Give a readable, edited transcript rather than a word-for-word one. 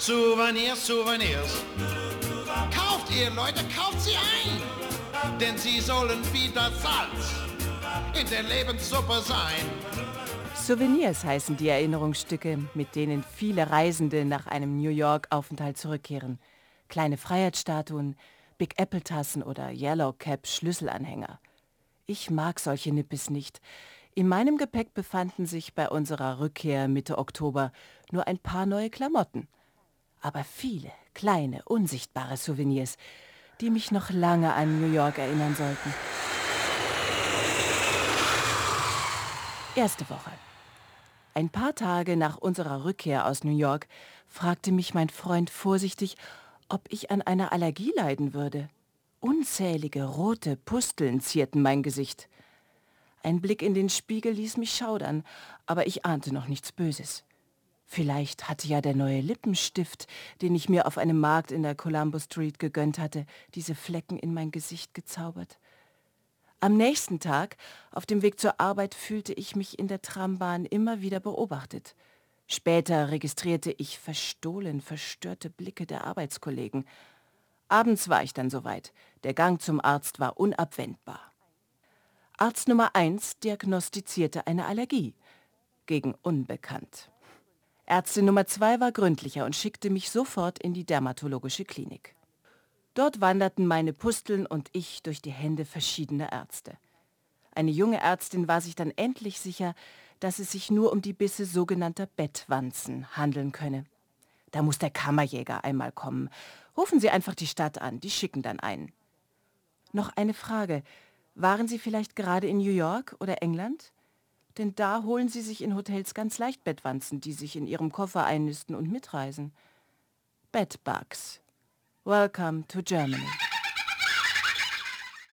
Souvenirs, Souvenirs. Kauft ihr, Leute, kauft sie ein! Denn sie sollen wie das Salz in der Lebenssuppe sein. Souvenirs heißen die Erinnerungsstücke, mit denen viele Reisende nach einem New York-Aufenthalt zurückkehren. Kleine Freiheitsstatuen, Big Apple-Tassen oder Yellow Cap-Schlüsselanhänger. Ich mag solche Nippes nicht. In meinem Gepäck befanden sich bei unserer Rückkehr Mitte Oktober nur ein paar neue Klamotten. Aber viele kleine, unsichtbare Souvenirs, die mich noch lange an New York erinnern sollten. Erste Woche. Ein paar Tage nach unserer Rückkehr aus New York fragte mich mein Freund vorsichtig, ob ich an einer Allergie leiden würde. Unzählige rote Pusteln zierten mein Gesicht. Ein Blick in den Spiegel ließ mich schaudern, aber ich ahnte noch nichts Böses. Vielleicht hatte ja der neue Lippenstift, den ich mir auf einem Markt in der Columbus Street gegönnt hatte, diese Flecken in mein Gesicht gezaubert. Am nächsten Tag, auf dem Weg zur Arbeit, fühlte ich mich in der Trambahn immer wieder beobachtet. Später registrierte ich verstohlen verstörte Blicke der Arbeitskollegen. Abends war ich dann soweit. Der Gang zum Arzt war unabwendbar. Arzt Nummer 1 diagnostizierte eine Allergie gegen Unbekannt. Ärztin Nummer 2 war gründlicher und schickte mich sofort in die dermatologische Klinik. Dort wanderten meine Pusteln und ich durch die Hände verschiedener Ärzte. Eine junge Ärztin war sich dann endlich sicher, dass es sich nur um die Bisse sogenannter Bettwanzen handeln könne. Da muss der Kammerjäger einmal kommen. Rufen Sie einfach die Stadt an, die schicken dann einen. Noch eine Frage. Waren Sie vielleicht gerade in New York oder England? Denn da holen Sie sich in Hotels ganz leicht Bettwanzen, die sich in Ihrem Koffer einnisten und mitreisen. Bedbugs. Welcome to Germany.